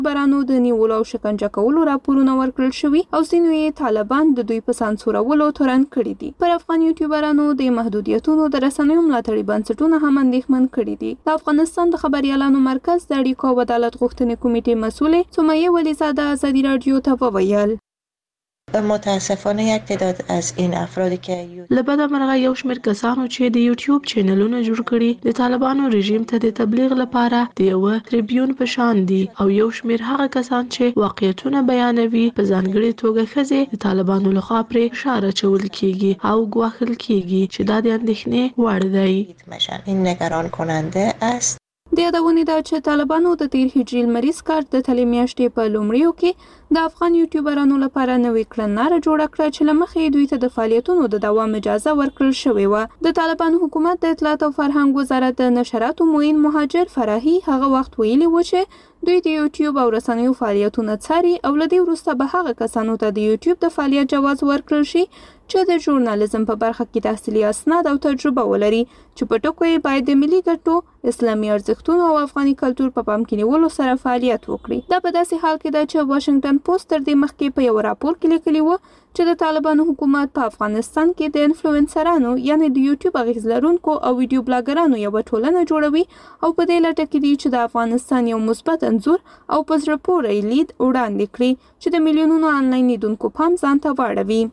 برانو د نیولو او شکنجه کولو راپورونه ورکړل شوي او ځینو یې طالبان د دوی په سانسورولو تورن کړي دي. پر افغان یوټیوبرانو د محدودیتونو د رسنیو ملاتړي بنسټونه هم اندېښمن کړي دي. د افغانستان د خبريالانو مرکز د اړیکو او عدالت غوښتنې کمیټې مسؤلې سمیه ولیزاده ازادي رادیو ته وویل متاسفانه یک تعداد از این افرادی که لبدا مرغه یو شمېر کسانو چې د یوټیوب چینلونه جوړ کړي د طالبانو رژیم ته د تبلیغ لپاره د یو تریبیون په شان دي او یو شمېر هغه کسان چې واقعیتونه بیانوي په ځانګړي توګه ښځې د طالبانو لخوا پرې فشار اچول کیږي او ګواښل کیږي چې دا د اندېښنې وړ دی. این نگران کننده است. د یادونې ده چې طالبانو د 13 هجري لمریز کال د تلې میاشتې په لومړیو کې د افغان یوټیوبرانو لپاره نوې کړنلاره جوړه کړه چې له مخې دوی ته د فعالیتونو د دوام اجازه ورکړل شوې وه. د طالبانو حکومت د اطلاعات او فرهنګ وزارت د نشراتو معین مهاجر فراهي هغه وخت ویلي و چې دوی د یوټیوب او رسنیو فعالیتونه څاري او له دې وروسته به هغه کسانو ته د یوټیوب د فعالیت جواز ورکړل شي چې د ژورنالیزم په برخه کې تحصیلي اسناد او تجربه ولري چې په ټکو یې باید د ملي ګټو، اسلامي ارزښتونو او افغاني کلتور په پام کې نیولو سره فعالیت وکړي. دا په داسې حال کې ده چې واشنگټن پوسټ تر دې مخکې په یو راپور کې لیکلي و چې د طالبانو حکومت په افغانستان کې د انفلوئنسرانو یعنی د یوټیوب اغیز لرونکو او ویډیو بلاګرانو یو ټولنه جوړوي او په دې لټه کې دي چې د افغانستان یو مثبت انځور او په زړه پورې لید وړاندې کړي چې د میلیونونو آنلاین لیدونکو پام ځان ته واړوي.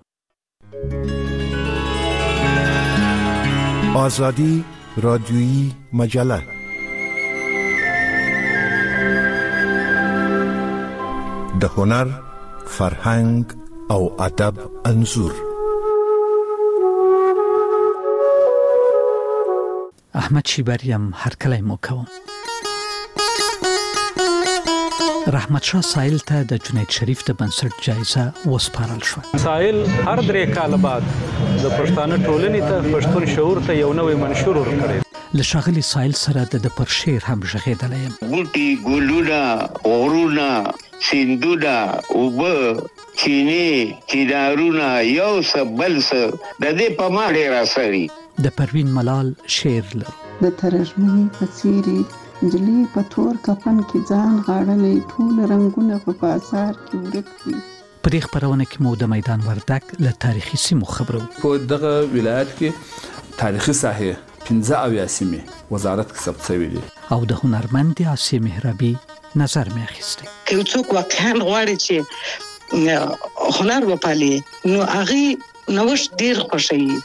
آزادی رادیویی مجله د هنر، فرهنګ او ادب انځور. احمد شیبریم هرکلی مو کوم. رحمت شاه سایل ته د جنید شریف د بنسټ جایزه وسپارل شو. سایل هر درې کال بعد د پښتانه ټولنې ته پښتون شعور ته یو نوې منشور ورکړي. له ښاغلي سایل سره د پر شعر هم غږېدلی یم. بوټي، ګلونه، غرونه، سیندونه، اوبه، چینې، چنارونه، یو څه بل څه د دې په ما ډېر اثري. د پروین ملال شعر لرو. د ترژمنې په څیرې نجلۍ په تور کفن کې ځان غاړلی، ټول رنګونه په بازار کې ورک دي. په دې خپرونه کې مو د میدان وردګ له تاریخي سیمو خبرو. په دغه ولایت کې تاریخي ساحه 15 سیمې وزارت کې ثبت شوې دي او د هنرمند آسیه مهرابي نظر مې اخیستی. که څوک واقعا غواړي چې هنر وپالي نو هغه نوښت ډیر خوښوي.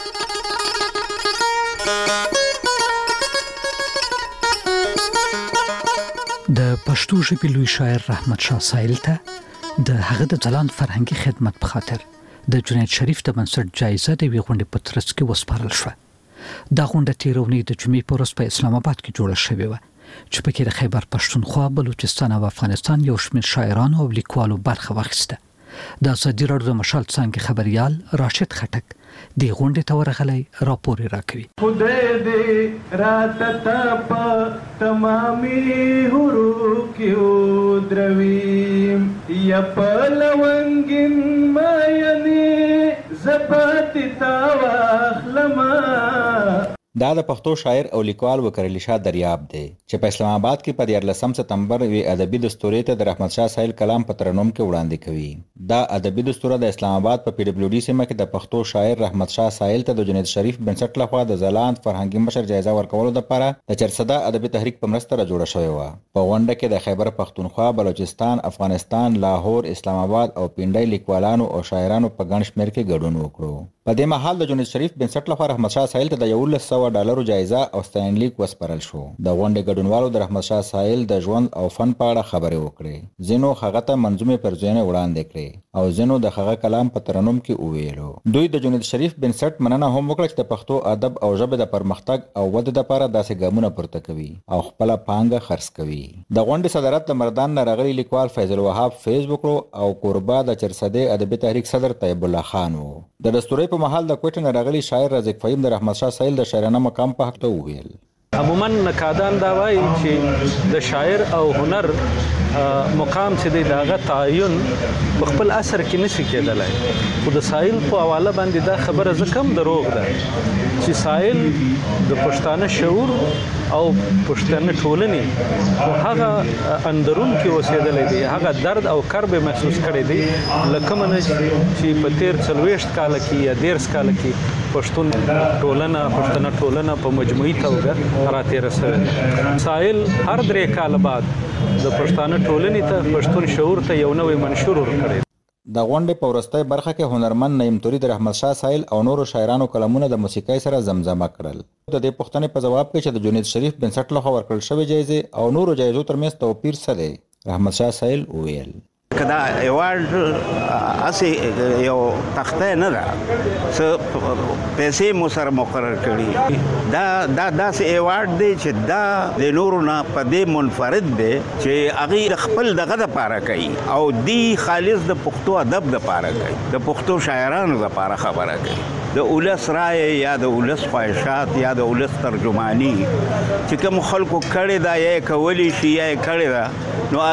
د پښتو ژبې لوی شاعر رحمت شاه سایل ته د هغه د ځلانده فرهنګي خدمت په خاطر د جنید شریف د بنسټ جایزه د وی غونډې په ترڅ کې وسپارل شوه. دا غونډه تیرونی د جمعې په ورځ په اسلام آباد کې جوړه شوې و چې پکې د خیبر پښتونخوا، بلوچستان او افغانستان یو شمېر شاعرانو او لیکوالو برخه واخیسته. د ازادي راډیو د مشال څانګې خبريال راشد خټک د غونډې ته ورغلی راپور راکوي. خدای دې راته په تمامي هرو کې دروي یا په لونګین مې زبات تا واخلما. دا د پښتو شاعر او لیکوال وکرلی شاه دریاب دی چې په اسلام آباد کې په 14 سپتمبر وی ادبي دستوري ته د رحمت شاه سایل کلام په ترنم کې وړاندې کوي. دا ادبي دستور د اسلام آباد په PWD سیمه کې د پښتو شاعر رحمت شاه سایل ته د جنید شریف بنسټ لخوا د ځلاند فرهنګي مشر جایزه ورکولو لپاره د چرسده ادبي تحریک په مرسته جوړه شوې و. په غونډه کې د خیبر پښتونخوا، بلوچستان، افغانستان، لاهور، اسلام آباد او پنډای لیکوالانو او شاعرانو په ګڼ شمېر کې ګډون وکړو. په دې مهال د جنید شریف بنسټ لخوا رحمت شاه سایل ته د $1,100 جایزه او ستاینلیک وسپارل شو. د غونډې ګډونوالو د رحمت شاه سایل د ژوند او فن په اړه خبرې وکړې. ځینو هغه ته منظومې پرځونه وړاندې کړې او ځینو د هغه کلام په ترنم کې وویلو. دوی د جنید شریف بنسټ مننه هم وکړه چې د پښتو ادب او ژبې د پرمختګ او ودې لپاره داسې ګامونه پورته کوي او خپل پانګه خرڅ کوي. د غونډې صدارت د مردان نه راغلي لیکوال فیض الوهاب فیض وکړو او کوربه د چرسده ادبي تحریک صدر طیب الله خان وو. د دستوري په محل د کوټ نه راغلي شاعر رزق فهیم د رحمت شاه سایل د شاعرانه مقام په حق ته وویل. عموما نقادان دا وایي چې د شاعر او هنر مقام چې دی داغه تعین په خپل اثر کې نشي کېدلی. خو د سایل په حواله باندې دا خبره زکم دروغ ده چې سایل د پښتانه شعور او پښتنه ټولنې او هغه اندرون کې اوسېدلې دي، هغه درد او کرب محسوس کړي دي لکه من چې په 43 کال کې یا 10 کال کې پښتنه ټولنه په مجموعي توګه راتېره شوې. ساحل هر 3 کال بعد د پښتنه ټولنې ته پښتون شعور ته یو نوې منشور ورکړي. د غونډې په وروستۍ برخه کې هنرمند نعیم توری د رحمت شاه ساحل او نورو شاعرانو کلمونه د موسیقۍ سره زمزمه کړل. د دې پوښتنې په جواب کې چې د جنید شریف بنسټ لخوا ورکړل شوې جایزې او نورو جایزو ترمنځ توپیر څه دی، رحمت شاه ساحل وویل کدا ایوارډ اسی یو تخته نه ده څه پیسې مو سره مقرر کړي، دا سه ایوارډ دی چې دا د نورو نه په دې منفرد دی چې هغه خپل دغه د پاره کوي او دی خالص د پښتو ادب د پاره کوي، د پښتو شاعرانو د پاره خبره کوي، د اولس رائے یا د اولس خواهشات یا د اولس ترجمانی چې کوم خلکو کړي دا یې کولی شي یا کړي دا نو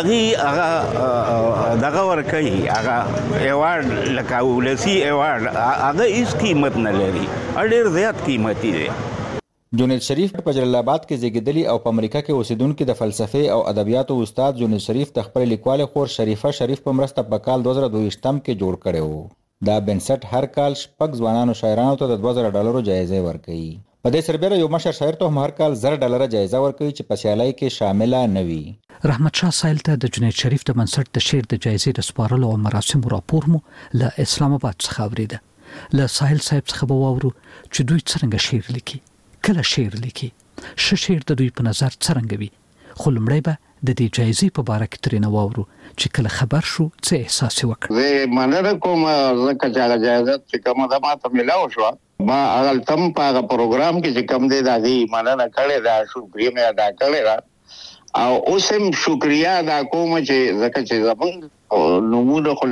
هغه دغه ورکوي، هغه ایوارډ لکه ولسی ایوارډ هغه هیڅ قیمت نه لري، ډېر زیات قیمتي دی. جنید شریف په جلال آباد کې زیږیدلی او په امریکا کې اوسیدونکي د فلسفې او ادبیاتو استاد جنید شریف د خپل لیکوال خور شریفه شریف په مرسته په کال 2022 کې جوړ کړی و. دا بنسټ هر کال 6 ځوانانو شاعرانو ته د $2000 جایزه ورکوي. په دې سربېره یو مشر شاعر ته هم هر کال $1000 جایزه ورکوي چې په سیالۍ کې شامله نه وي. رحمت شاه ساحل ته د جنید شریف د بنسټ د شعر د جایزې د سپارلو او مراسمو راپور مو له اسلام آباد څخه اوریده. له ساحل صاحب څخه به واورو چې دوی څنګه شعر لیکي، کله شعر لیکي، ښه شعر د دوی په نظر څرنګه وي. خو لومړی به د دې جایزې په باره کې ترېنه واورو چې کله خبر شو څه احساس یې وکړ. زه مننه کوم ځکه چې هغه جایزه چې کومه ده ماته میلاو شوه، ما هغلته په هغه پروګرام کې چې کوم دی د هغې مننه کړې ده، شکریه مې ادا کړې ده او اوس هم شکریه ادا کوم چې ځکه چې زمونږ نومونه خو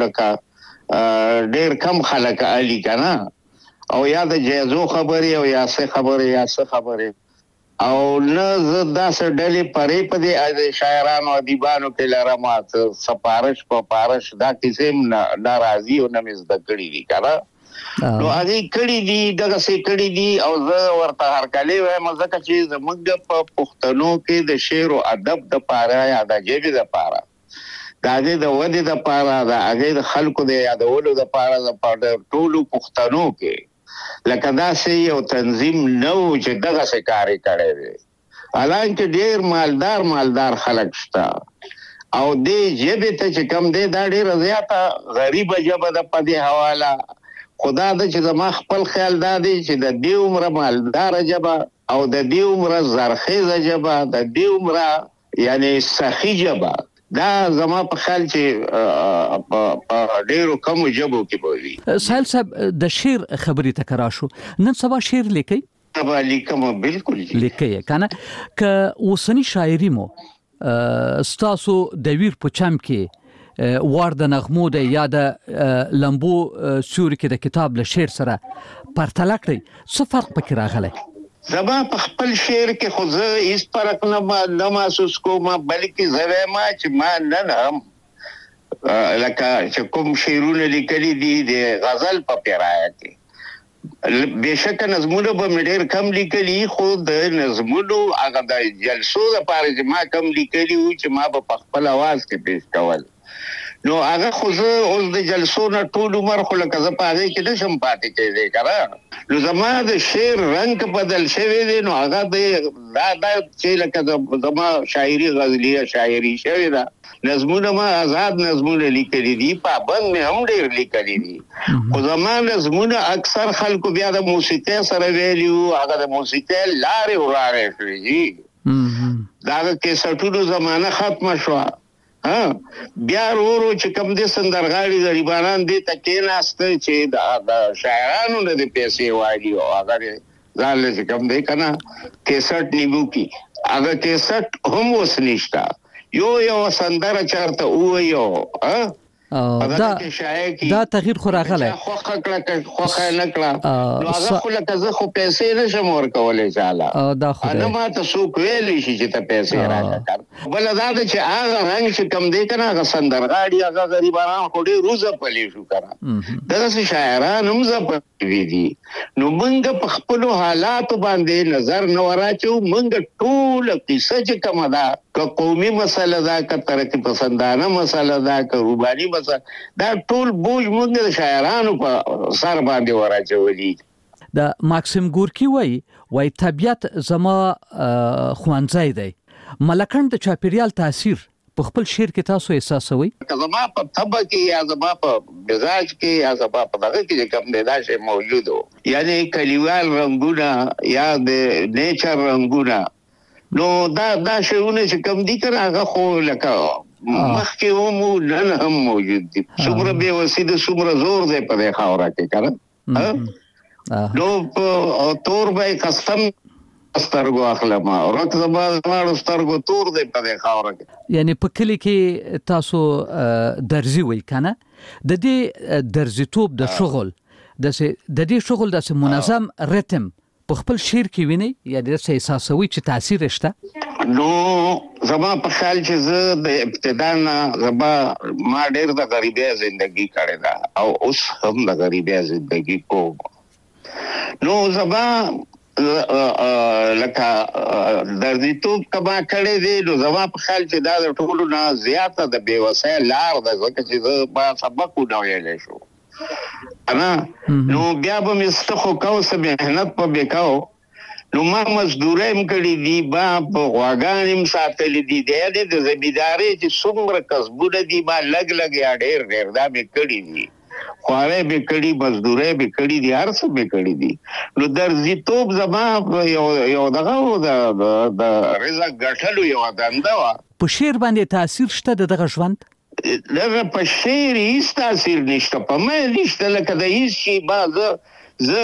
لکه ډېر کم خلک علي که نه او یا د جایزو خبرې او یا څه خبرې او نه زه داسې ډلې پرې په دې شاعرانو ادیبانو کې لرم سپارش په پارش دا کیسې هم نه راځي او نه مې زده کړي دي که نه نو هغې کړي دي دغسې کړي دي او زه ورته هرکلی وایم ځکه چې زموږ په پښتنو کې د شعر او ادب دپاره یا د ژبې دپاره د هغې د ودې دپاره د هغې د خلکو د یادولو دپاره د ټولو پښتنو کې لکه داسې یو تنظیم نه و چې دغسې کار یې کړی دی، حالانکه ډېر مالدار خلک شته او دې ژبې ته چې کوم دی دا ډېره زیاته غریبه ژبه ده په دې حواله. خو دا ده چې زما خپل خیال دا دی چې د دې عمره مالداره ژبه او د دې عمره زرخیزه ژبه د دې عمره یعنی سخي ژبه دا زما په خیال چې په ډېرو کمو ژبو کې به وي. ساحل صاحب د شعر خبرې ته که راشو، نن سبا شعر لیکئ؟ سبا لیکم، بالکل لیکئ که نه. که اوسني شاعري مو ستاسو د ویر په چم کې وار د نغمو د یا د لمبو سیوري کې د کتاب له شعر سره پرتله کړئ، څه فرق پکې راغلی؟ زما په خپل شعر کې خو زه هیڅ فرق نه محسوس کوم، بلکې زه وایم چې ما نن هم لکه چې کوم شعرونه لیکلي دي د غزل په پیرایه کې بېشکه نظمونه به مې ډېر کم لیکلي، خو د نظمونو هغه د جلسو دپاره چې ما کم لیکلي وو چې ما به په خپل اواز کې پیش کول، نو هغه خو زه اوس د جلسو نه ټول عمر خو لکه زه په هغې کې نشم پاتې کېدی که نه، نو زما د شعر رنګ بدل شوی دی، نو هغه دا چې لکه زما شاعري غزلیه شاعري شوې ده، نظمونه ما آزاد نظمونه لیکلي دي، پابند مې هم ډېر لیکلي دي، خو زما نظمونه اکثر خلکو بیا د موسیقۍ سره ویلي وو، هغه د موسیقۍ لارې وراغې شوې دي، د هغه کیسټونو زمانه ختمه شوه. بیا ورو چې کوم دې سندرغاړي غریبانان دې ته کېناسته چې د شاعرانو نه دې پیسې واړي او هغه ځان له چې کوم دی که نه کیسټ نیمو کې هغه کیسټ هم اوس نشته، یو سندره چېرته ووایو دا تغییر خو راغلی خوخه نه کړه نو هغه خو لکه زه خو پیسې نشم ورکولی چاله دا خو نه ماته څوک ویلی شي چې ته پیسې راکړه بله دا ده چې هغه رنګ چې کم دی که نه هغه سندرغاړي هغه غریبانان خو ډېر وځپلي شو که نه دغسې شاعران هم ځپلي دي نو موږ په خپلو حالاتو باندې نظر نه وراچو موږ ټوله کیسه چې کومه ده که قومي مسله ده که ترقي پسندانه مسله ده که روباني مسله دا ټول بوج موږ د شاعرانو په سر باندې وراچولي د ماکسیم ګورکي وای طبیعت زما خوانځی دی ملکڼ د چاپیریال تاثیر په خپل شعر کې تاسو احساسوي که زما په طبع کې یا زما په مزاج کې یا زما په دغه کې کوم دی دا شی موجود و یعنی کلیوال رنګونه یا د نیچر رنګونه نو دا شیونه چې کوم دي که هغه خو لکه مخکې هم نن هم موجود دي څومره بېوسي د څومره زور دی په دې خاوره کې که نه نو په تور به یې قسم سترګو اخلم ورک زما دواړو سترګو تور دی په دې خاوره کې یعنی په کلي کې تاسو درزي وایي که نه د دې درزیتوب د شغل د دې شغل داسې منظم ریتم په خپل شعر کې وینئ یا داسې احساسوي چې تاثیر شته نو زما په خیال چې زه د ابتدا نه ما ډېر د غریبۍ زندګي کړې ده او اوس هم د غریبۍ زندګي کوم نو زما لکه درزیتوب کما کړی دی نو زما په خیال چې دا د ټولو نه زیاته د بېوسۍ لار ده ځکه چې زه ما سبق ونه ویلی شو نو بیا به مې څه خو کو څه محنت په بېکاو نو ما مزدورۍ هم کړي دي ما په غواګانې هم ساتلي دي د زمیندارۍ چې څومره کسبونه دي ما لږ یا ډېر دا مې کړي دي خوارۍ مې کړي مزدورۍ مې کړي دي هر څه مې کړي دي نو درزیتوب زما یو دغه و د رزق ګټلو یوه دنده وه په شعر باندې تاثیر شته د دغه ژوند دغه په شعر هیڅ تاثیر نشته په ما نشته لکه د هیڅ شي ما زه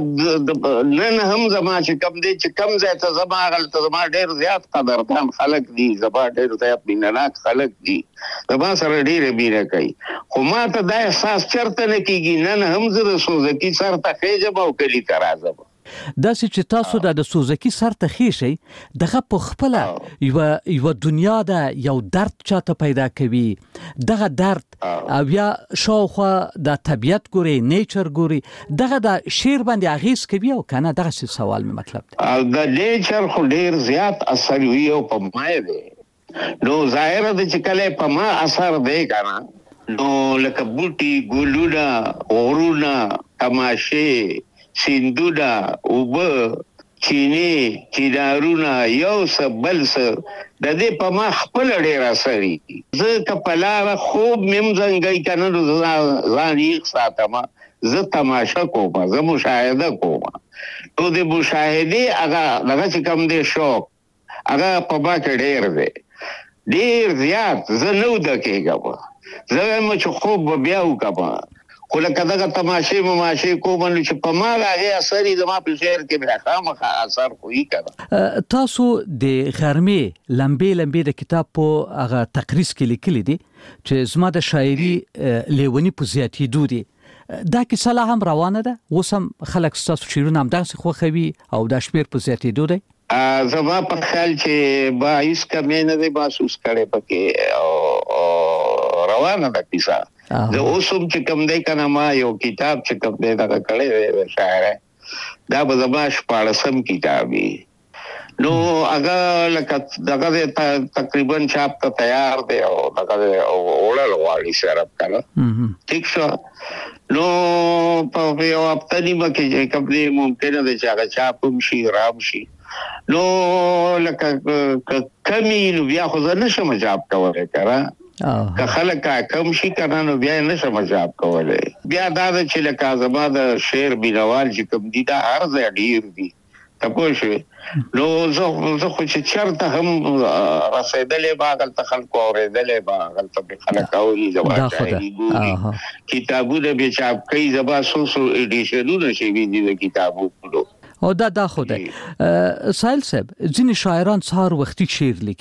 نن هم زما چې کم دی چې کم ځای ته زما هغلته زما ډېر زیات قدردان خلک دي زما ډېر زیات مینهناک خلک دي زما سره ډېره مینه کوي خو ما ته دا احساس چېرته نه کېږي نن هم زه د سوزکي سر ته خېږم او کلي ته راځم داسې چې تاسو د سوزکي سر ته خېشئ دغه په خپله یوه دنیا ده یو درد چاته پیدا کوي دغه درد او یا شاوخوا د طبیعت ګوري نیچر ګوري دغه د شعر باندې اغیز کوي او که نه دغسې سوال مې مطلب دی د نیچر خو ډېر زیات اثر وي او په ما دی نو ظاهره ده چې کله په ما اثر دی که نه نو لکه بوټي ګلونه غرونه تماشې سیندونه اوبه چینې چینارونه یو څه بل څه د دې په ما خپله ډېر اثر وي زه که په لاره خوب مې هم زنګی که نه نو ځان یخ ساتم زه تماشه کوم زه مشاهده کوم نو د مشاهدې هغه دغه چې کوم دی شوق هغه په ما کې ډېر دی ډېر زیات زه نه وده کېږم زه وایم چې خوب به بیا وکړم خو لکه دغه تماشې کوم نو چې په ما د هغې اثر یې زما په شعر کې بیا خامخا اثر خو یي که نه تاسو د غرمې لمبې د کتاب په هغه تقریض کې لیکلي دي چې زما د شاعري لیوني په زیاتېدو دي دا کیسه لا هم روانه ده اوس هم خلک ستاسو شعرونه همدغسې خوښوي او دا شمېر په زیاتېدو دی زما په خیال چې ما هیڅ کمی نه دی محسوس کړی پکې او روانه ده کیسه زه اوس هم چې کوم دی که نه ما یو کتاب چې کوم دی دغه کړی دی د شاعرۍ دا به زما 14 کتاب وي نو هغه لکه دغه دی تقریبا چاپ ته تیار دی او دغه دی وړل غواړي صرف که نه ټیک شو نو په یو هفته نیمه کې چې کوم دی ممکنه ده چې هغه چاپ هم شي رام شي نو لکه کمی نو بیا خو زه نشم چاپ کولی که نه که خلک کم شي که نه نو بیا یې نشم چاپ کولی بیا دا ده چې لکه زما د شعر مینوال چې کوم دي دا هر ځای ډېر دي ته پوه شوې نو زه خو چې چېرته هم رسېدلی به هغلته خلکو اورېدلی به هغلته مې خلک اوري زما شاعري ګوري کتابونه مې چاپ کوي زما څو ایډیشنونه شوي دي د کتابونو او دا خو دی سایل صاحب ځینې شاعران سهار وختي شعر لیکي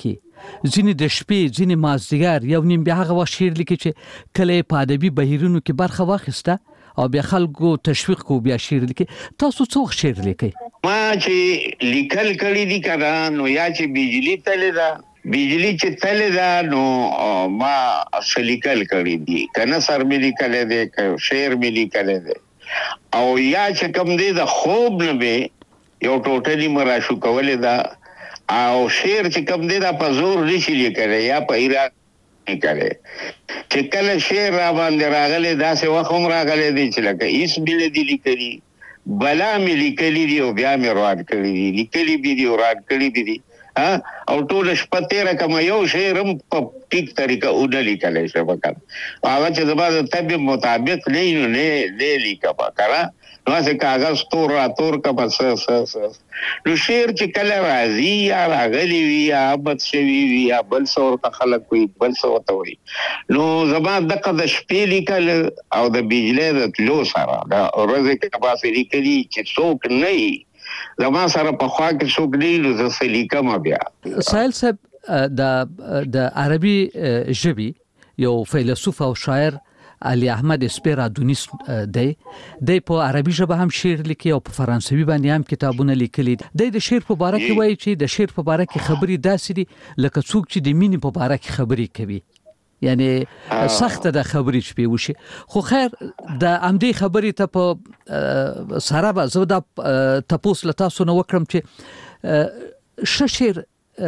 ځینې د شپې ځینې مازدیګر یو نیم بیا هغه وخت شعر لیکي چې کله په ادبي بهیرونو کې برخه واخیسته او بیا خلکو تشویق کو بیا شعر لیکي. تاسو څو شعر لیکي؟ ما چې لیکل کړی دي کړه نو یا چې بجلی تللی ده بجلی چې تللی ده نو ما لیکل کړی دي کنه سر مې لیکل دي شعر مې لیکل دي او یا چې کوم دی د خوب نه به یو ټوټلی مراشو کولې ده او شعر چې کوم دی دا په زور نشي لیکل یا په ایران لیکل چې کله شعر را باندې راغلی داسې وخت هم راغلی دی چې لکه هیڅ بل دی لیکلي بلا مې لیکلي دي او بیا مې روان کړي دي لیکلي به دي او روان کړي دي او ټول شپه تیره کوم یو شعر هم په ټیک طریقه ونه لیکلی شم کنه هغه چې زما د طبیعت مطابق نه لیکم کنه نو هسې کاغذ تور راتور کړم نو شعر چې کله راځي یا راغلی وي یا بد شوي وي یا بل څه ورته خلک وایي بل څه ورته وایي نو زما دغه د شپې لیکل او د بجلی د تلو سره د ورځې کې باسې لیکلي چې څوک نه وي زما سره په خوا کې څوک نه وي نو زه څه لیکم بیا. سایل صاحب د عربي ژبې یو فیلسوف او شاعر علي احمد اسپیرادونیس دی په عربي ژبه هم شعر لیکي او په فرانسوي باندې هم کتابونه لیکلي دي. د شعر په باره کې وایي چې د شعر په باره کې خبرې داسې دي لکه څوک چې د مینې په باره کې خبرې کوي یعنی سخت د خبرې شپې وشي خو خیر د امدې خبرې ته په سره به زه دا تاسو له تاسو نه وکړم چې ښه شعر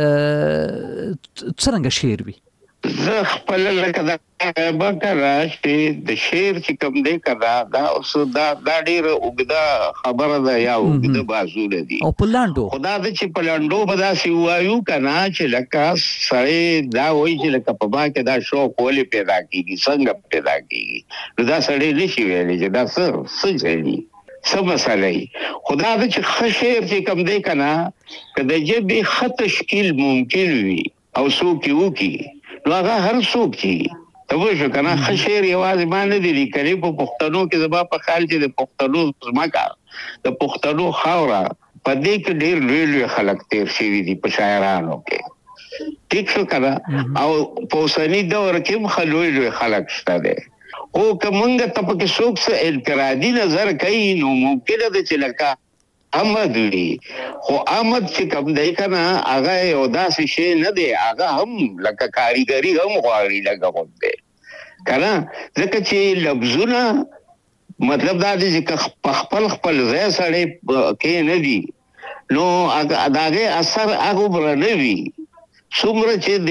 څرنګه شعر وي. زه خپل لکه دا بکره چې د شعر چې کوم دی کنه دا اوس دا ډیره اوږده خبره ده یا اوږده بازونه دي او په لاندو خدا د چې په لاندو به داسې وایو کنه چې لکه سړی دا وایي چې لکه په ما کې دا شوق ولې پیدا کېږي څنګه پیدا کېږي نو دا سړی نشي ویلی چې دا څه ځایي څه مسئله خدا د چې ښه شعر چې کوم دی کنه که د ژبې ښه تشکیل ممکن وي او څوک یې وکړي نو هغه هر څوک چې ته وایې شو که نه ښه شعر یوازې ما نه دي لیکلي په پښتنو کې زما په خیال چې د پښتنو ځمکه د پښتنو خاوره په دې کې ډېر لوی لوی خلک تېر شوي دي په شاعرانو کې ټیک شو که نه او په اوسني دور کې هم ښه لوی لوی خلک شته دی خو که موږ ته پکې څوک څه انفرادي نظر کوي نو ممکنه ده چې لکه احمد وی خو احمد چې کوم دی کنه هغه یو داسې شی نه دی هغه هم لکه کاریګری هم غواړي لکه غوندې کنه ځکه چې لفظونه مطلب دا دی چې په خپل ځای سړی کې نه دي نو د هغې اثر هغومره نه وي څومره چې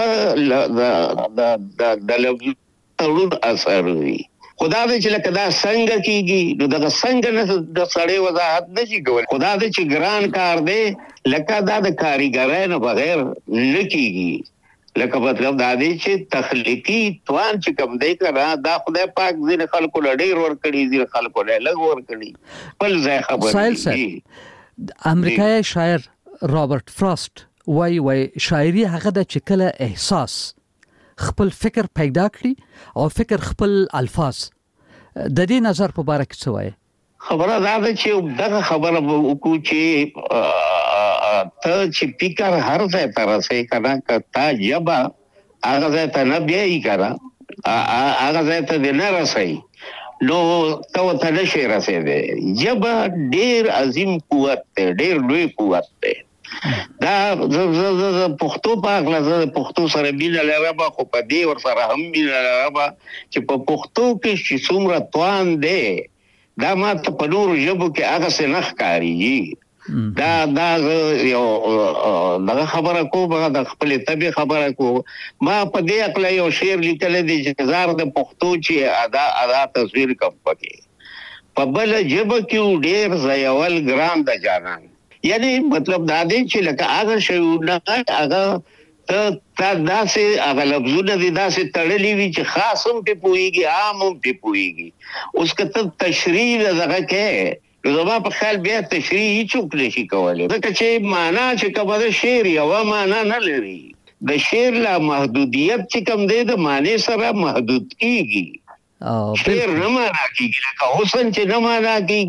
د لفظ تړون اثر وي خدا دې چې لکه دا څنګه کیږي نو دغه څنګه نه د سړی وضاحت نشي کولی خدا دې چې ګران کار دی لکه دا د کاریګرۍ نه بغیر نه کیږي لکه مطلب دا دی چې تخلیقي توان چې کوم دی کنه دا خدای پاک ځینې خلکو له ډېر ورکړي ځینې خلکو له لږ ورکړي خپل ځای خبرې سایل امریکایي شاعر رابرټ فراست وایي شاعري هغه ده چې کله احساس خپل فکر پیدا کړي او فکر خپل الفاظ د دې نظر په باره کې څه وایي خبره دا ده چې دغه خبره وکړو چې ته چې فکر هر ځای ته رسوي کنه که تا ژبه هغه ځای ته نه بیایي کنه هغه ځای ته دې نه رسوي نو ته ورته نشې رسېدی ژبه ډېر عظیم قوت دی ډېر لوی قوت دی دا پښتو په هکله زه د پښتو سره مینه لرم خو په دې ورسره هم مینه لرم چې په پښتو کې چې څومره توان دی دا ما ته په نورو ژبو کې هغسې نه ښکارېږي دا یو دغه خبره کوم د خپلې طبیعي خبره کوم ما په دې هکله یو شعر لیکلی دی چې زار د پښتو چې ادا تصویر کم پکې په بله ژبه کې ډېر ځایول ګران د جانان یعنی مطلب دا دی چې لکه هغه شیونه هغه تا داسې هغه لفظونه دي داسې تړلي وي چې خاص هم پې پوهېږي عام هم پې پوهېږي اوس که ته تشریح دغه کې نو زما په خیال بیا تشریح هیڅوک نشي کولی ځکه چې معنا چې کومه ده شعر یوه معنا نه لري د شعر لا محدودیت چې کوم دی د معنی سره محدود کېږي شعر نه معنا کېږي لکه حسن چې نه معنا کېږي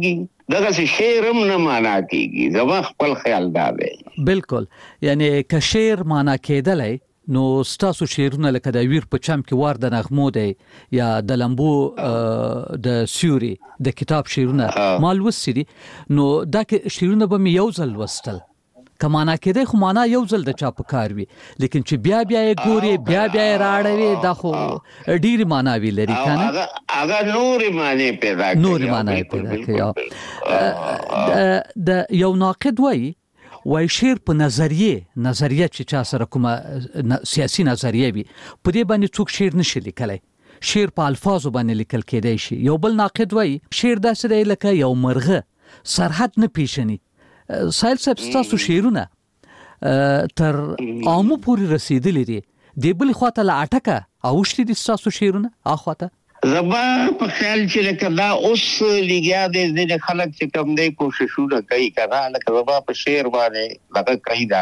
دغه شعرم نه معنا کیږي زما خپل خیال دا دی. بالکل یعنی که شعر معنا کېدلای نو ستاسو شعرونه لکه د ویر په چم کې وار د نغمو دی یا د لمبو د سیوري د کتاب شعرونه مال وسري نو دا شعرونه به مې یو ځل وستل کمانا کېدای خو معنا یو ځل د چا په کار وي لیکن چې بیا یې ګوري بیا یې راړوي دا خو ډېری معنا وی لري کنه هغه نورې معنی پیدا کوي د یو ناقد وای شعر په نظریه چې چا سره کومه سیاسي نظریه وي په دې باندې څوک شعر نشي لیکلای شعر په الفاظو باندې لیکل کېدای شي. یو بل ناقد وای شعر داسې دی لکه یو مرغه سرحد نه پیژني. سایل صاحب ستاسو شعرونه تر عامو پورې رسیدلي دي دی بل خواته لا اٹکه اوشتي دي ستاسو شعرونه اخواته زما په خیال چې لکه دا اوس لګیا دي د خلک چې کوم دی کوششونه کوي کنه لکه زما په شعر باندې لکه کوي دا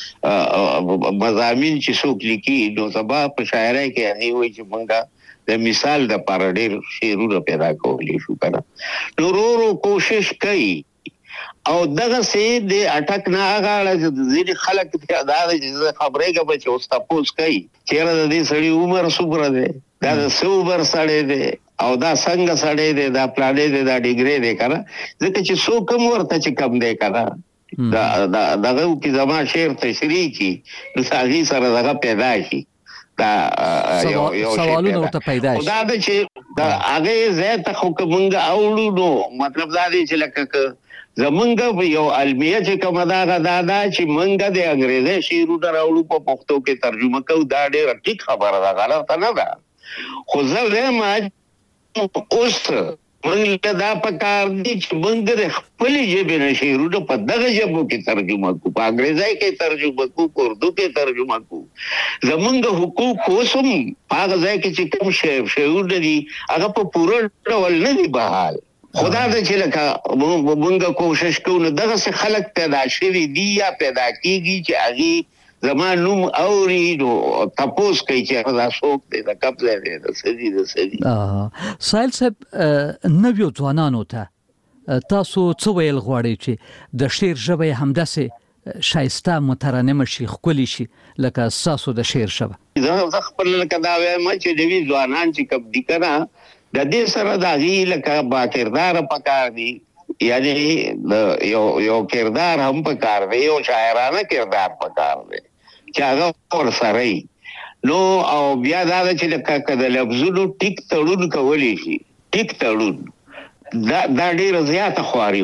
مضامین چې څوک لیکي نو زما په شاعرۍ کې هغه وایي چې مونږه د مثال د پاره ډېر شعرونه پیدا کولی شو کنه نو ورو کوشش کوي او دغه سي د اٹک نه غاړه چې ځینې خلک ته دا چې خبرې کوي چې اوس تاسو کوي چې د دې سړي عمر څومره ده دا د سوبر سړی دی او دا څنګه سړی دی دا پلانې دی دا ډیګری دی کنه ځکه چې سو کم ورته چې کم دی کنه دا دغه کې زما شعر تشریح کی نو هغه سره دغه پیدا شي دا یو سوالونه ورته پیدا شي دا چې دا هغه زه ته خو کومه اولو نو مطلب دا دی چې لکه زمونږ یو علمیه چې کومه دا چې مونږ د انګریزي شعرونو راوړو په پښتو کې ترجمه کوو دا ډېر ټیک خبره ده غلطه نه ده خو زه وایم اوس مونږ دا پکار دي چې مونږ د خپل ژبې نه شعرونه په دغه ژبو کې ترجمه کوو په انګریزي کې ترجمه کوو په اردو کې ترجمه کوو زمونږ حقوق اوسم هغه ځای کې چې کوم شعرونه دي هغه په پوره ډول نه دي بحال خدا دې چې لکه مونږ کوشش کوو نو دغه څه خلک پیدا شوي دي یا پیدا کیږي چې هغه زمان نوم اوري نو تپوس کوي چې دا څوک دی دا قبضه دی دا سدي سایل صاحب نویو ځوانانو ته تاسو څه ویل غواړئ چې د شعر ژبه همداسې شایسته مترنمه شي ښکلې شي لکه ستاسو د شعر ژبه زه خپل لکه دا وایم چې دوی ځوانان چې کوم دي کنه د دې سره د هغې لکه با کرداره پکار دي یعنی یو کردار هم پکار دی یو شاعرانه کردار پکار دی چې هغه ورسره نو او بیا دا چې لکه د لفظونو ټیک تړون کولی شي ټیک تړون دا ډېر زیاته خواري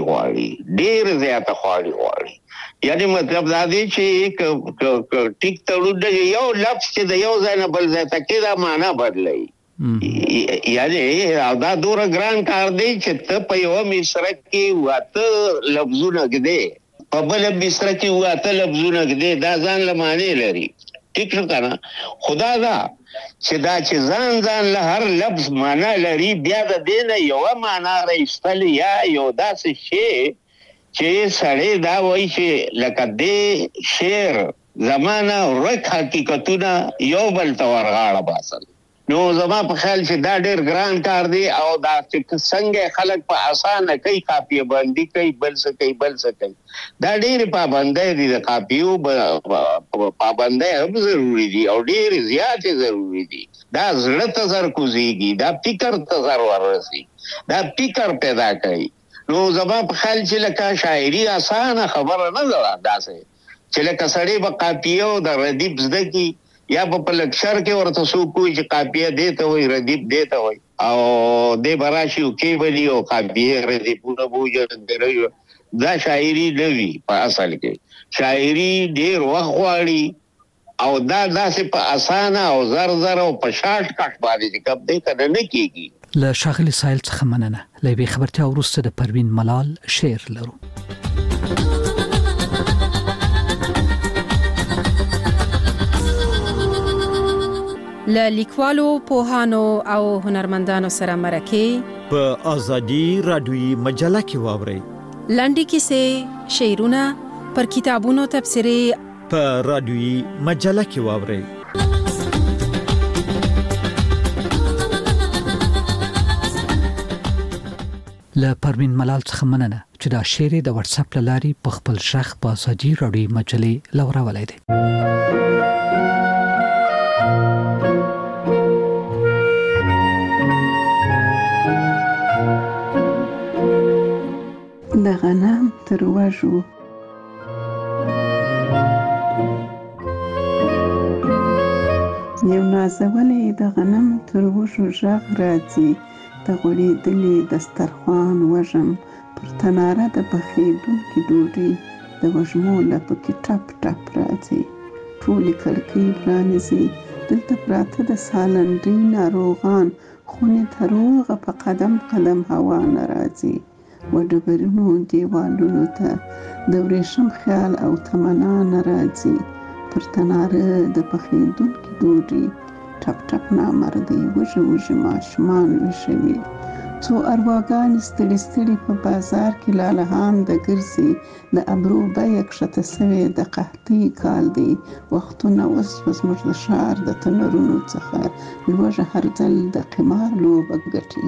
غواړي یعنی مطلب دا دی چې ټیک تړون یو لفظ چې د یو ځای نه بل ځای ته کې دا معنا بدلوي یعنی دا دوره ګران کار دی چې ته په یو مصره کې واته لفظونه کېده په بل مصره کې واته لفظونه کېده دا ځان له معنی لري ټیک شو کنه خدا دا چې ځان له هر لفظ معنا لري بیا د دې نه یو معنا راځل یا یو داسې شی چې سړی دا وایي چې لکه دې شعر زمانہ ورک حقیقتونه یو بل ته ورغاړه باسل نو زما په خیال چې دا ډېر ګران کار دی او دا چې څنګه خلک په اسانه کوي قافیه باندې کوي بل څه کوي دا ډېر پابندۍ دي د قافیو پابندۍ هم ضروري دي او ډېر زیات ضروري دي دا زړه ته زر کوزيږي دا فکر ته زر ورسي دا فکر پیدا کوي نو زما په خیال چې لکه شاعري اسانه خبره نه ده داسې چې لکه سړی په قافیه او د ردیف زده کی یا په لکشر کې ورته سو کوی چې قافیه دیته وي ردیف دیته وي او د براشي او کې بلی او قافیه ردیفونه بوجه دا شاعري نه وي په اصل کې شاعري ډېر وخت غواړي او دا داسې په اسانه او زر او په شارټ کټ باندې کپ دی کنه نه کیږي له شاغلي سایل څخه مننه لوي خبرته ورسته د پروین ملال شعر لرو له لیکوالو پوهانو او هنرمندانو سره مرکه په ازادي رادیوي مجله کې واوري لنډي کیسې شعرونه پر کتابونو تبصرې په رادیوي مجله کې واوري له پروین ملال څخه مننه چې دا شعر د واتس اپ لاري په خپل شخ په ازادي رادیو مجلې لورا ولید. د غنم تر وژو یو نازولی د غنم تر وژو غږ راځي، د غوړېدلي دسترخوان وژم، پر تناره د پخېدونکې ډوډۍ د وږمو لپو کې ټپ ټپ راځي. ټولې کړکۍ پرانیزي، دلته پراته د سالنډۍ ناروغان، خونې ته روغه په قدم قدم هوا نه راځي. و ډبرینو دیوالونو ته د ورېښم خیال او تمنا نه راځي. پر تناره د پخېدونکې ډوډۍ ټپ ټپ نامردۍ وږي وږي ماشومان ویښوي. څو ارواګانې ستړي ستړي په بازار کې لالهانده ګرځي. د ابرو بیه کښته سوې د قحطۍ کال دی. وختونه اوس زموږ د ښار د تنرونو څخه لوږه هر ځل د قمار لوبه ګټي.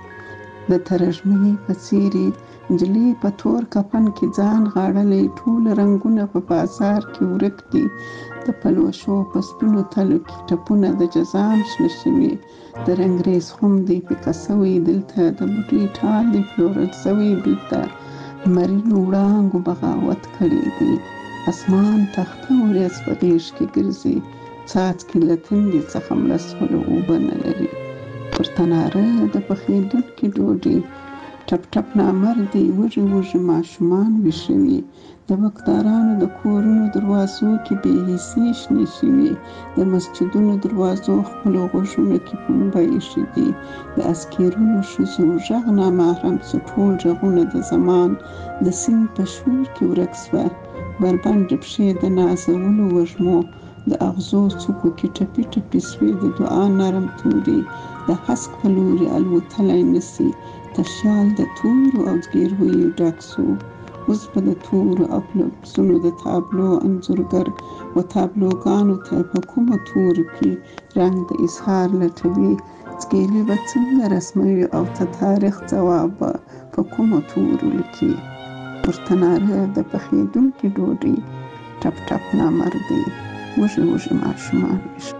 د ترژمنې په څېرې نجلۍ په تور کفن کې ځان غاړلی، ټول رنګونه په بازار کې ورک دي. د پلوشو په سپینو تلو کې ټپونه د جزام شنه شوي. د رنګریز خم دی پیکه سوی دلته، د بوټي ټال دی پلورل سوی دلته. لمرینو وړانګو بغاوت کړی دی. اسمان تخته ورځ په غیږ کې ګرځي. څاڅکي له تندې څخه مړه سوله اوبه نه لري. پر تناره د پخېدونکې ډوډۍ ټپ ټپ نامردې وږي وږي ماشومان ویښوي. د بکدارانو د کورونو دروازو کې بې حسۍ شنې شوي. د مسجدونو دروازو خپلو غوږونو کې پنبه ایښي دي. د اسکیرونو ښځو غږ نامحرم څه ټول غږونه د زمان د سیند په شور کې ورک سوه. بربنډې پښې د نازولو وږمو د اغزو څوکو کې ټپي ټپي سوې. د دعا نرم توري د هسک په لوري الوتلی نسي. تشیال د تورو او زګیرویو ډک سو. اوس به د تورو او لفظونو د تابلو انځورګر و تابلوګانو ته په کومو تورو کې رنګ د اظهار لټوي. زګیلې به څنګه رسموي او ته تاریخ ځواب به په کومو تورو لیکي. پر تناره د پخېدونکې ډوډۍ ټپ ټپ نامردې وږي وږي ماشومان ویښوي.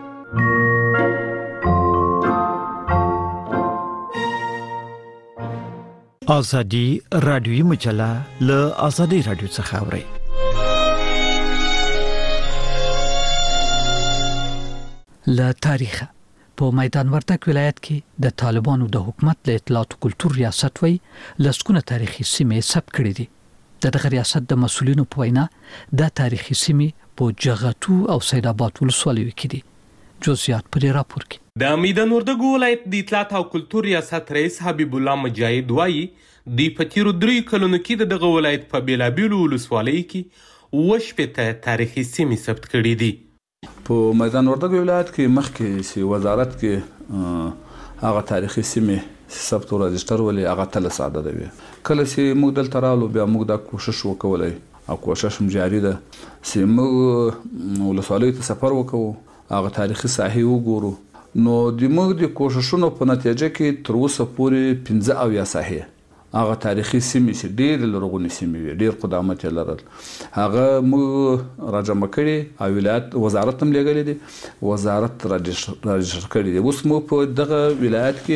ازادي رادیوي مجله له ازادي رادیو څخه اوري. له تاریخه په میدان وردګ ولایت کې د طالبانو د حکومت له اطلاعات او کلتور ریاست وی لسکونه تاریخي سیمې ثبت کړې دي. دغه ریاست د مسولینو په وینا د تاریخي سیمې په جغتو او سید آباد ولسوالیو کې دي. جزئیات په راپور کې. د میدان وردګ ولایت د اطلاعات او کلتور ریاست رئیس حبیب الله مجاهد وایي د پتیرو 3 کلونو کې دغه ولایت په بیلابیلو ولسوالیو کې وشپته تاریخي سیمې ثبت کړې دي. په میدان وردګ ولایت کې مخکې چې وزارت کې هغه تاریخي سیمې ثبت او رجستر ولې هغه تل ساده دی. کله چې موږ دلته رالو بیا موږ دا کوشش وکولای او کوشش هم جاری ده چې موږ ولسوالیو ته سفر وکړو، هغه تاریخي ساحې وګورو. نو د موږ د کوششونو په نتیجه کې تر اوسه پورې 15 ساحې هغه تاریخي سیمې چې ډېر لرغونې سیمې وي، ډېر قدامت یې لرل، هغه موږ راجمع کړي او ولایت وزارت هم لېږلي دي، وزارت راجستر کړي دي. اوس موږ په دغه ولایت کې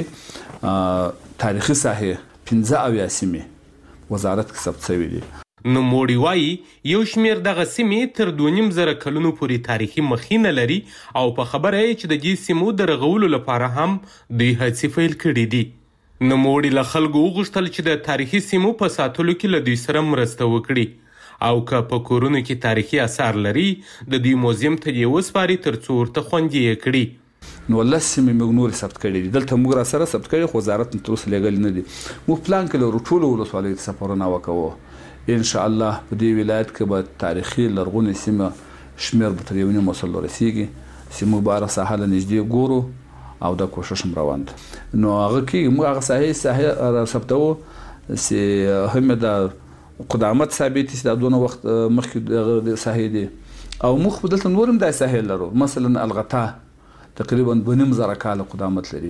تاریخي ساحې 15 سیمې وزارت کې ثبت شوي دي. نوموړي وایي یو شمېر دغه سیمې تر 2.5 کلونو پورې تاریخي مخینه لري او په خبره یې چې د دې سیمو د رغولو لپاره هم دوی هڅې پیل کړي دي. نوموړي له خلکو وغوښتل چې د تاریخي سیمو په ساتلو کې له دوی سره مرسته وکړي او که په کورونو کې تاریخي آثار لري د دوی موزیم ته یې وسپاري تر څو ورته خوندي یې کړي. نو لس سیمې موږ نور ثبت کړي دي. دلته موږ را سره ثبت کړي خو وزارت تر اوسه لېږلي نه دي. موږ پلان کې لرو ټولو ولسوالیو ته سفرونه وکړو. ان شاء الله په دې ولایت کې به تاریخي لرغونې سیمه شمېر به تر 1.5 سل رسیږي چې موږ به هره ساحه له نږدې ګورو او دا کوشش هم روان ده. نو هغه کې موږ هغه ساحې ثبتوو چې هم د قدامت ثابت چې دا دونه وخت مخکې د ساحې دي او موږ په دلته نور هم د ساحې لرو. مثلا الغتا تقریبا 2.5 کال قدامت لري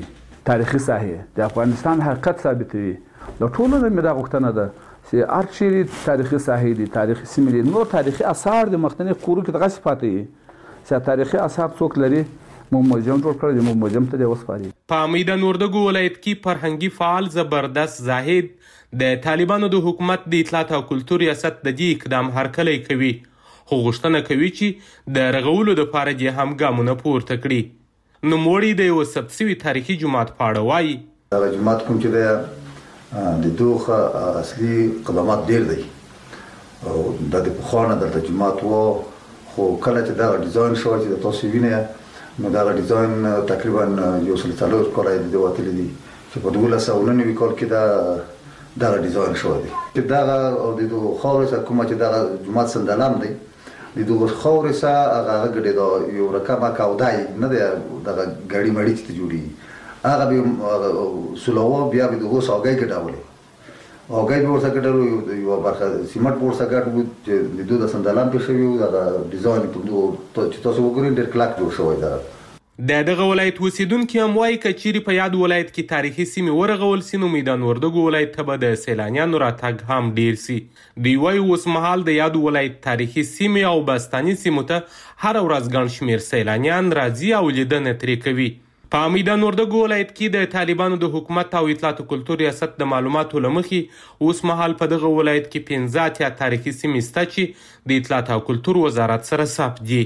تاریخي ساحې د افغانستان حقیقت ثابتوي. د ټولو نه مې دا غوښتنه ده چې هر چیرې تاریخي ساحې دي، تاریخي سیمې دي، نور تاریخي آثار د مختلف کورو کې دغسې پاتې وي چې تاریخي آثار څوک لري موزیم جوړ کړی دی، موزیم ته دی وسپاري. په میدان وردګو ولایت کې فرهنګي فعال زبردست زاهد د طالبانو د حکومت د اطلاعات او کلتور ریاست د دې اقدام هرکلی کوي، خو غوښتنه کوي چې د رغولو دپاره یې هم ګامونه پورته کړي. نوموړی د یوه ثبت شوي تاریخي جومات په اړه وایي. دغه جومات کوم چې دی د دوه اصلي قدامات ډېر دی او دا د پخوا نه دلته جومات و، خو کله چې دغه ډیزاین شوی چې تاسو وینئ نو دغه ډیزاین تقریبا 140 کاله د وتلی دي چې په 1299 کال کې دغه ډیزاین شوی دی. چې دغه او د دوه خاورې څخه کومه چې دغه جومات سندلام دی د دوه خاورې څخه هغه ګډې دا یو رقمه کاودای نه دی دغه ګاډي مړی چې جوړي هغه به سلوه بیا به دغه ساګي ګډاولې او ګای به ورته ګډرو یو برخه سیمټ ورته ګډو چې د دوه سندلام په شوی دا ډیزاین په دوه چې تاسو وګورئ ډېر کلاک جوړ شوی دا. د دغه ولایت اوسیدونکي هم وایي که چیرې په یاد ولایت کې تاریخي سیمې ورغول سي نو میدان وردګو ولایت ته به د سیلانیانو راتګ هم ډیر سي. دوی وایي اوس مهال د یاد ولایت تاریخي سیمې او بستاني سیمو ته هره ورځ ګڼ شمېر سیلانیان راځي او لیدنه ترې کوي. په میدان وردګو ولایت کې د طالبانو د حکومت او اطلاعات کلتور ریاست د معلوماتو له مخې اوس مهال په دغه ولایت کې 15 اتیا تاریخي سیمې شته چې د اطلاعات او کلتور وزارت سره ثبت دي.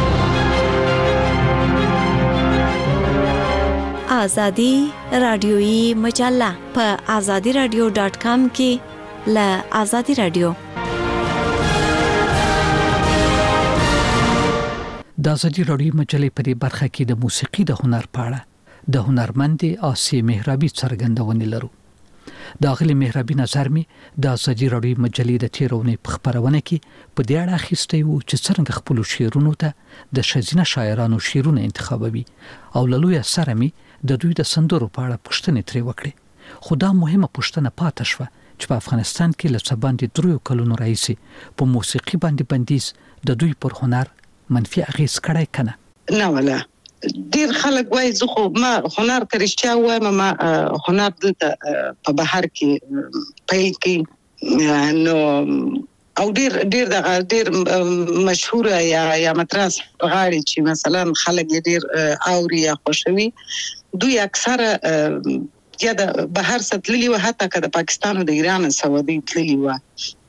آزادی رادیویی مجله په azadiradio.com کې له آزادی رادیو. د ازادي راډیو مجلې په دې برخه کې د موسیقي د هنر په اړه د هنرمند آسی مهرابي څرګندونه لرو. د اغلی مهرابي نظر می د ازادي راډیو مجلې د تیرونې په خبرونه کې په دې اړه اخیستی وو چې څنګه خپل شعرونو ته د شزینه شاعرانو شعرونه انتخابوي او لوی سره می د دوی د سندرو په اړه پوښتنه ترې وکړي. خو دا مهمه پوښتنه پاتې شوه چې په افغانستان کې له څه باندې 3 کلونو راځي په موسیقي باندې بندیز د دوی پر هنر منفي اغیز کړای کنه. نه ولا ډیر خلک وایي زه خو ما هنر کرشتیا وایم ما هنر دلته په بهر کې پیل کې نو او ډیر مشهور یا متراس غاړي چې مثلا خلک ډیر اوري یا خوشوي دوی اکثره یا د بهر ستللی و حتی که د پاکستان او د ایران سعودي تللی و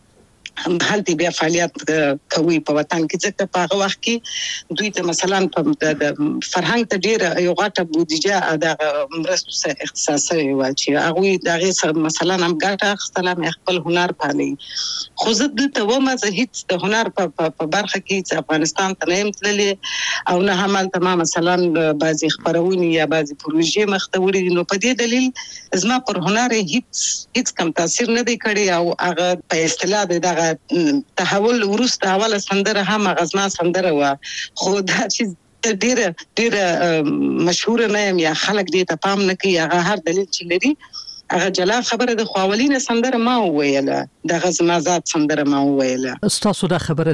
هلته بیا فعالیت کوي په وطن کې ځکه په هغه وخت کې دوی ته مثلا په د فرهنګ ته ډیره یو غټه بودیجه د مرستو سره اختصاصي و چې هغه دغه مثلا هم ګټه اخیستل هم خپل هنر پالي. خو زه دلته ومه زه هیڅ د هنر په برخه کې چې افغانستان ته نه یم تللی او نه هم هلته ما مثلا بعضې خپرونې یا بعضې پروژې مخته وړي نو په دې دلیل زما پر هنر هیڅ کم تاثیر نه دی کړی او هغه په اصطلاح دغه تحول وروسته اوله سندره هم غزما سندره و خو دا چې ډیره مشهور نه یم یا خلک دې ته پام نه کوي هغه هر دلیل چې لري هغه جلا خبره د خواولینه سندره ما وویله دغه زما ذات سندره ما وویله. ستاسو دا خبره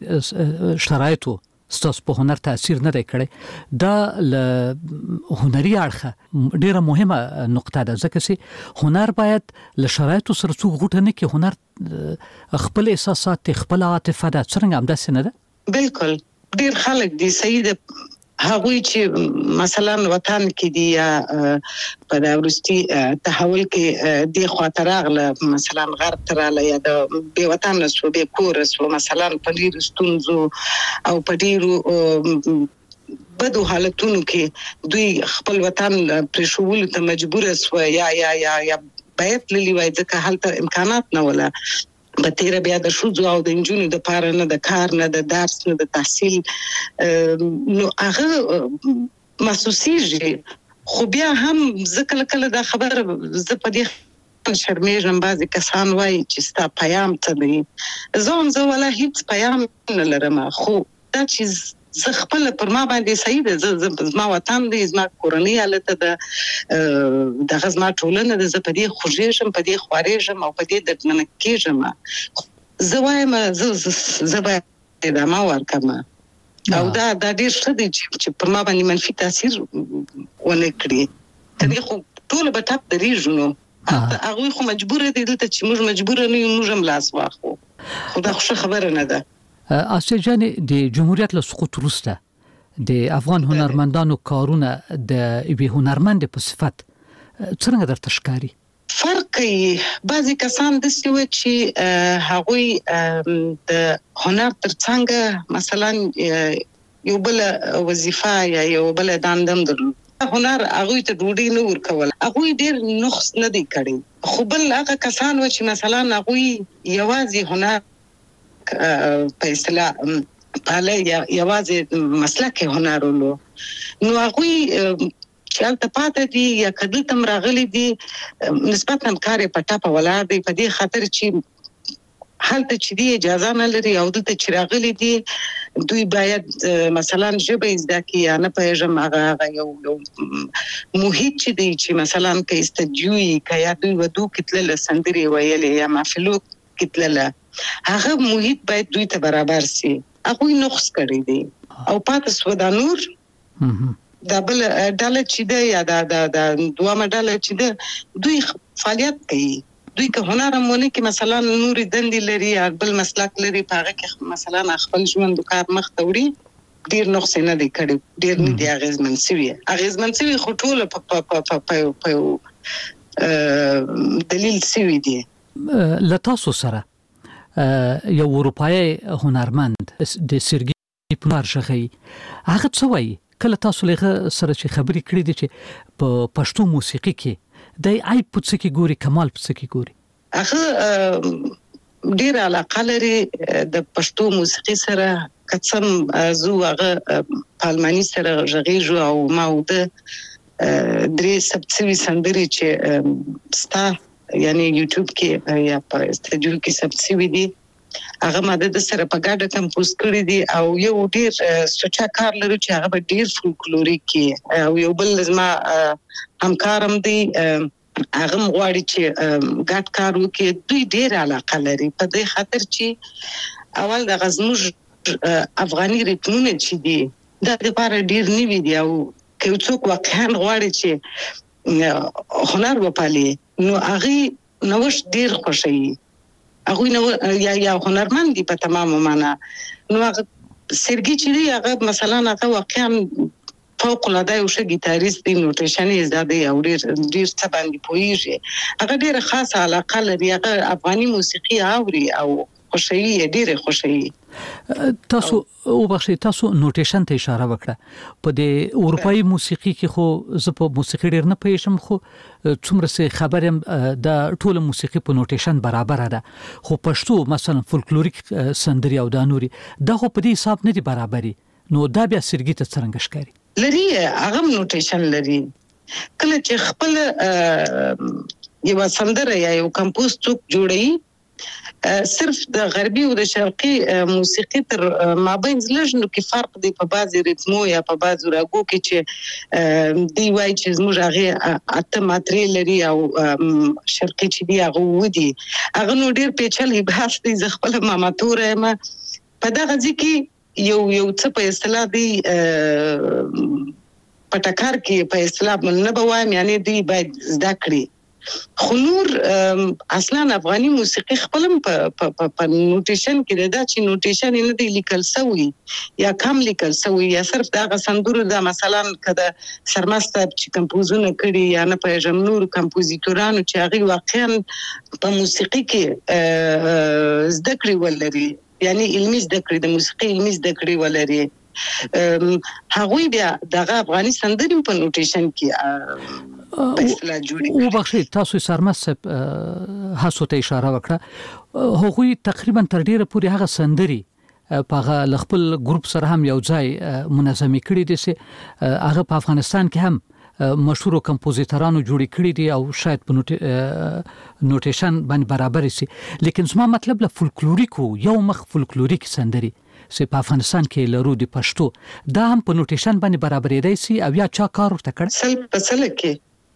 سه شرایطو ستاسو په هنر تاثیر نه دی کړی دا له هنري اړخه ډیره مهمه نقطه ده ځکه چې هنر باید له شرایطو سره څو غوټه نه کې هنر خپل احساسات خپل عاطفه ده څنګه همداسې نه ده. بالکل ډیر خلک دي سید هغوی چې مثلا وطن کې دي یا په د ورستي تحول کې دی خواته راغله مثلا غرب ته راغله یا د بې وطن سو بې کور سو مثلا په ډیرو ستونزو او په ډیرو بدو حالتونو کې دوی خپل وطن پرېښولو ته مجبور سو یا باید تللی وای ځکه هلته امکانات نه ولا په تیره بیا د ښځو او د نجونو د پاره نه د کار نه د درس نه د تحصیل نو هغه محسوسیږي. خو بیا هم زه کله کله دا خبره زه په دې شرمېږم بعضې کسان وایي چې ستا پیام څه دی زه ولا هیڅ پیام نه لرم خو دا چې زه خپل پر ما باندې صحیح ده زما وطن دی زما کورنۍ هلته ده دغه زما ټولنه ده زه په دې خوږېږم په دې خوارېږم او په دې دردمنه کېږم زه وایم زه باید ادامه ورکړم او دا ډېر ښه دی چې پر ما باندې منفي تاثیر ونه کړي. کني خو ټول به ټاپ درېږو نو هغه خو مجبور دي دلته چې موږ مجبور نه یو موږ هم لاس واخو خو دا خوشا خبره نه ده. آسیا جان د جمهوریت له سقوط وروسته د افغان هنرمندانو کارونه د یوه هنرمند په صفت څنګه درته ښکاري؟ فرق کوي. بعضی کسان داسې وي چې هغوی د هنر ترڅنګ مثلا یو بل وظیفه یا یو بل دندم درلود. هنر هغه ته ډوډۍ نه ورکول، هغه ډیر نقص نه دی کړی. خو بل هغه کسان و چې مثلا هغه یوازې هنر په اصطلاح پاله یوازې مسلک هنرولو، نو هغه چې البته پاتې دي یا کله تم راغلي دي نسبتا کار په ټاپه ولاړ دی په دې خاطر چې حالت چې دی اجازه نه لري او دلته چې راغلي دي دوی باید مثلا ژبه زده کړي یا نه پېژم هغه یو محیط چې دی چې مثلا کې استدیوي کیا دوی ودو کتل سندري ویلې یا محفلو کتل هغه محیط باید دوی ته برابر سي. هغه نقص کړی دی او پاتې سو د نور دا بل ډله چې دی یا دا دوامه ډله چې دی دوی فعالیت کوي. دوی که هنر مونږ کې مثلا نور دندې لري یا بل مسلک لري پاغه کې مثلا خپل ژوند کار مخ ته وړي ډیر نقص نه دی کړی، ډیر نه دی اغیزمن سوي خو ټول په دلیل سوي دي. لتاسو سره یو اروپایي هنرمند د سرګي پنارشغي هغه څه وایي کله تاسو له سره چې خبرې کړې دي چې په پښتو موسیقي کې د آی پڅ کې ګوري کمال پڅ کې ګوري هغه ډیر علاقه لري د پښتو موسیقي سره کڅم زو هغه پالمانی سره ژغېږو او ما و د درې سبڅوي سندري چې ستا یعنی یوټیوب کې یا په استودیو کې سبڅوي دي هغه ماده د سره په ګډه کمپوز کړی دي او یو ډیر سوچا کار لري چې هغه ډیر فولکلوریک کې او یو بل زما همکارم دی هغه غواړي چې ګډ کار وکړي. دوی ډیر علاقه لري په دې خاطر چې اول د غزموج افغاني ریتمونه چې دي د لپاره ډیر نیوي دي او که څوک واقعا غواړي چې هنر وپالي نو هغه نوښت ډیر خوشي هغه نو یا هنرمند دي په تمامه معنا. نو هغه سرګي چې دی هغه مثلا هغه واقعا فوق العاده یو ښه ګیتاریست دی، نوټیشن یې زده دی او ډیر څه باندې پوهیږي. هغه ډیره خاصه علاقه لري، هغه افغاني موسیقي اوري او خوشحالي ډیره خوشحالي. تاسو تاسو نوټیشن ته اشاره وکړه په د اروپאי موسیقي کې خو زه په موسیقي ډیر نه پېژم خو څومره څه خبرم د ټوله موسیقي په نوټیشن برابر ده، خو پښتو مثلا فولکلوریک سندري او د نوري دا خو په دې حساب نه دي برابري. نو دا بیا سرګي ته څنګه ښکاري؟ لري هغه نوټیشن لري. کله چې خپل یو سندره یا یو کمپوز څوک جوړي صرف د غربي او د شرقي موسیقي تر مابین لږ کې فرق دی په بعضي ریتمو یا په بعضو راګو کې چې دی وای چې موږ هغه اته ماتري لري او شرقي چې دی هغه ودی هغه نو ډیر پیچلې بحث دی. زه خپل ماماتوره ما په دغه ځکه یو څه په اصطلاح دی پټکار کې په اصطلاح نه بوایم یعنی دی باید زده کړی. خو نور اصلا افغاني موسیقي خپلم په نوټیشن کې دا چې نوټیشن نه دی لیکل سوی یا کم لیکل سوی یا صرف دا سندرو دا مثلا کده سرمستاب چې کمپوزونه کړي یا نه پېژم نور کمپوزیتورانو چې هغه واقعا په موسیقي کې زده کړی ولري یعنی علمي زده کړی د موسیقي علمي زده کړی ولري. هغوی بیا دغه افغاني سندري په نوټیشن کې او بخښي تاسو سرمست هڅو ته اشاره وکړه. هغوی تقریبا تر ډیره پورې هغه سندري په خپل ګروپ سره هم یو ځای منظمي کړي دي چې هغه په افغانستان کې هم مشهور کمپوزیتورانو جوړ کړي دي او شاید په نوټیشن باندې برابر شي. لیکن زما مطلب له فولکلوریکو یو مخ فولکلوریک سندري چې په افغانستان کې لرو د پښتو دا هم په نوټیشن باندې برابرې دی سي او یا چا کار ورته کړ سل په سل کې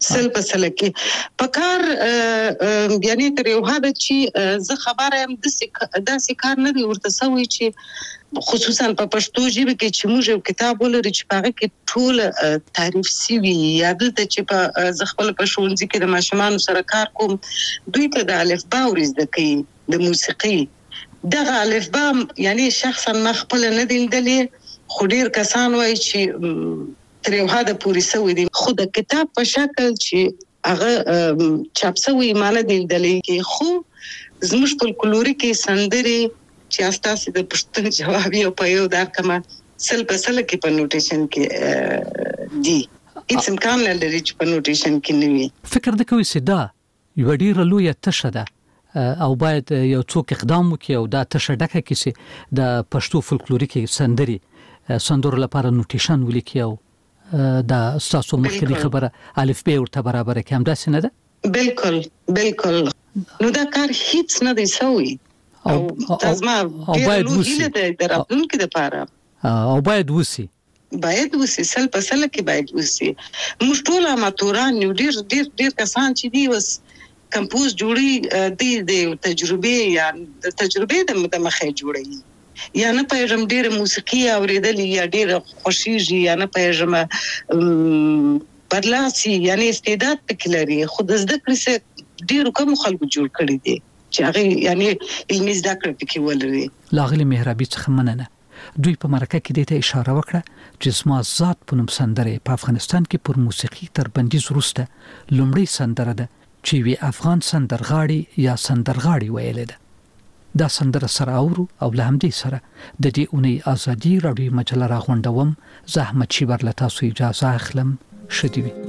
سل په سل کې پکار یعنی تر یو حد چې زه خبره يم د داسې کار نه دی ورته سوي چې خصوصا په پښتو ژبه کې چې موږ یو کتاب ولرو چې هغه کې ټول تعریف سوي یا دلته چې په زخپل په ښوونځي کې د ماشومانو سره کار کوم دوی ته د الفبا ورزده کوي د موسیقي دغه الفبا یعنی شخصا ما خپل نه دیندلې خو ډیر کسان وایي چې تر یو حد پورې سوي دي خو د کتاب په شکل چې هغه چاپ سوي معنی دیندلې کې خو زموږ په کلوري کې سندري چې استاسې د پښتنو جواب یو په یو دا کما سل په سل کې په نوټیشن کې دي هیڅ امکان نه لري چې په نوټیشن کې نه وي فکر د کوي سدا یو ډیر لوی تشه ده او باید یو څوک اقدام وکړي او دا تشه ډکه کړي د پښتو فولکلوریک سندري سندرو لپاره نوټیشن ولیکي او دا تاسو مخکې خبره الف ب ورته برابر کې هم داسې نه ده بالکل نو دا کار هیڅ نه دی سوی او تاسو باید وسی د راتلونکي لپاره او باید وسی سل په سل کې باید وسی موږ ټول اماتوران یو ډیر کسان چې دی وس کمپوز جوړي د تجربه یا د تجربه د مخه جوړي یا نه پېژم ډېر موسیقي اوریدل یا ډېر خوشیږي یا نه پېژم بدلاسي یعنی استعداد پکې لري خود زده کړی څه ډېر کوم خلکو جوړ کړی دي چې هغه یعنی علمي زده کړې پکې ولري لاغلي مهربي څخه مننه دوی په مرکه کې د اشاره وکړه چې زما ذات په نوم سندره په افغانستان کې پر موسیقي تر بندیز وروسته لومړی سندره ده چې وی افغان سندرغاړي یا سندرغاړي ویل ده دا سندره سره اورو او له همدې سره د دې اونۍ ازادي راډیو مجله راغونډوم زحمت شي ورله تاسو اجازه اخلم شدي وي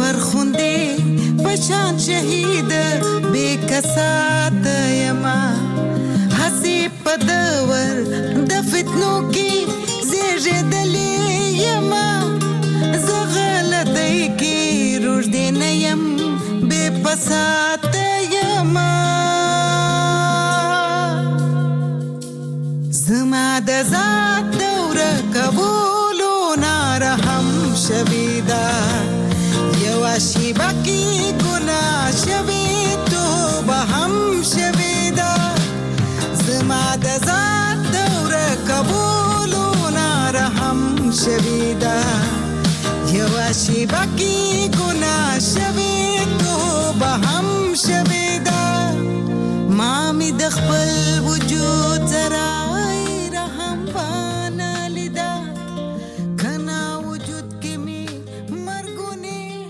فرخوندې پشان شهید بے کسات یما حسی پدور د فتنو کې زیږېدلې یما زغلطۍ کې روږدې نه یم بے پسات یما زما د ذات دوره قبولو نارحم شویدا یوا شیبه کې ګناه شوی توبه هم شویدا زما د ذات دوره قبولو نارحم شویدا یوا شیبه کې